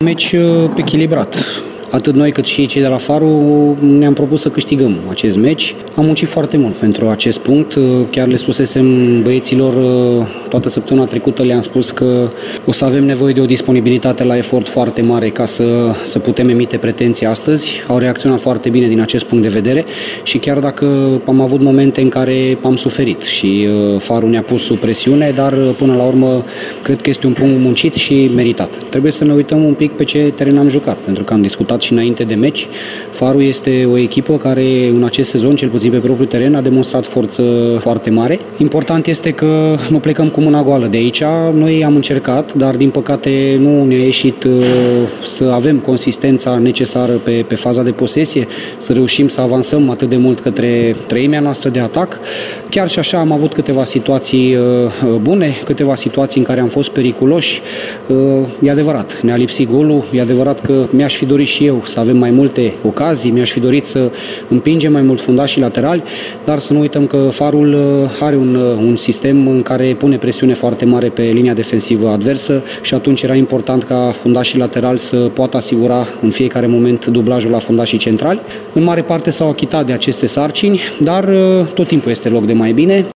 Meci echilibrat. Atât noi cât și cei de la Faru ne-am propus să câștigăm acest meci. Am muncit foarte mult pentru acest punct. Chiar le spusesem băieților toată săptămâna trecută, le-am spus că o să avem nevoie de o disponibilitate la efort foarte mare ca să putem emite pretenții astăzi. Au reacționat foarte bine din acest punct de vedere și chiar dacă am avut momente în care am suferit și Faru ne-a pus sub presiune, dar până la urmă cred că este un punct muncit și meritat. Trebuie să ne uităm un pic pe ce teren am jucat, pentru că am discutat și înainte de meci. Faru este o echipă care în acest sezon, cel puțin pe propriul teren, a demonstrat forță foarte mare. Important este că nu plecăm cu mâna goală de aici. Noi am încercat, dar din păcate nu ne-a ieșit să avem consistența necesară pe faza de posesie, să reușim să avansăm atât de mult către treimea noastră de atac. Chiar și așa am avut câteva situații bune, câteva situații în care am fost periculoși. E adevărat, ne-a lipsit golul, e adevărat că mi-aș fi dorit și eu să avem mai multe ocazii, mi-aș fi dorit să împingem mai mult fundașii laterali, dar să nu uităm că Farul are un sistem în care pune presiune foarte mare pe linia defensivă adversă și atunci era important ca fundașii laterali să poată asigura în fiecare moment dublajul la fundașii centrali. În mare parte s-au achitat de aceste sarcini, dar tot timpul este loc de mai bine.